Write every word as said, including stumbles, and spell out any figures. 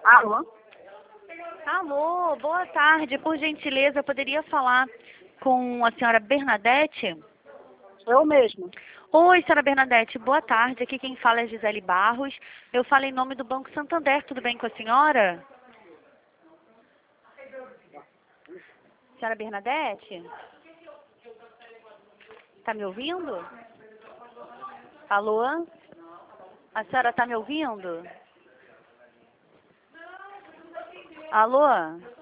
Alô? Alô, boa tarde. Por gentileza, eu poderia falar com a senhora Bernadette? Eu mesmo. Oi, senhora Bernadette, boa tarde. Aqui quem fala é Gisele Barros. Eu falo em nome do Banco Santander. Tudo bem com a senhora? Senhora Bernadette? Tá me ouvindo? Alô? A senhora tá me ouvindo? Alô?